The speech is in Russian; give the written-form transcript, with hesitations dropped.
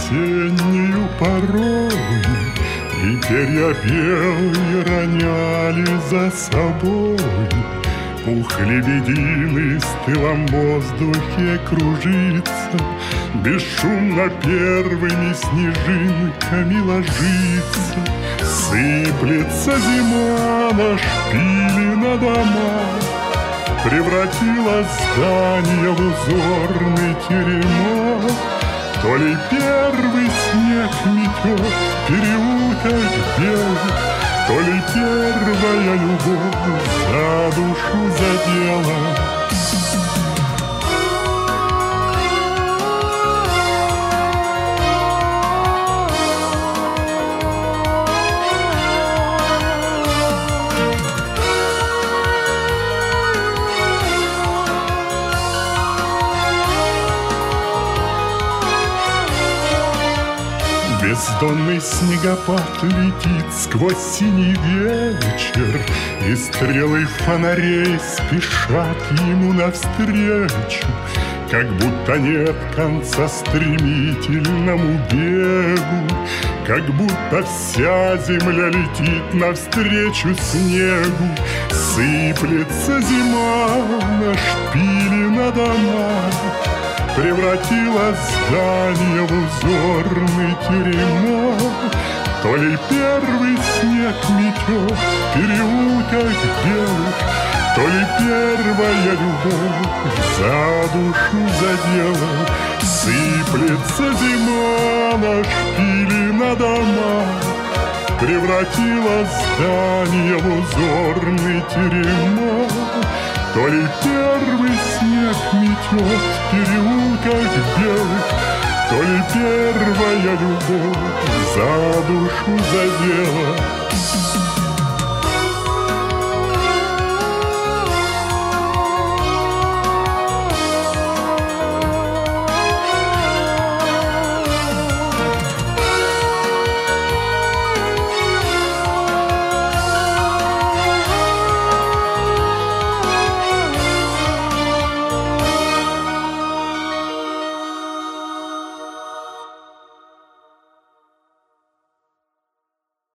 осеннюю порою, и перья белые роняли за собой. Пух лебединый в стылом воздухе кружится, бесшумно первыми снежинками ложится. Сыплется зима на шпили на дома, превратила здание в узорный теремок. То ли первый снег метет в переулках белых, то ли первая любовь за душу задела. Бездонный снегопад летит сквозь синий вечер, и стрелы фонарей спешат ему навстречу. Как будто нет конца стремительному бегу, как будто вся земля летит навстречу снегу. Сыплется зима на шпили на дома, превратила здание в узорный теремок. То ли первый снег метет в переулках белых, то ли первая любовь за душу задела. Сыплется зима на шпили на дома, превратила здание в узорный теремок. То ли первый снег метет в переулках белых, то ли первая любовь за душу задела.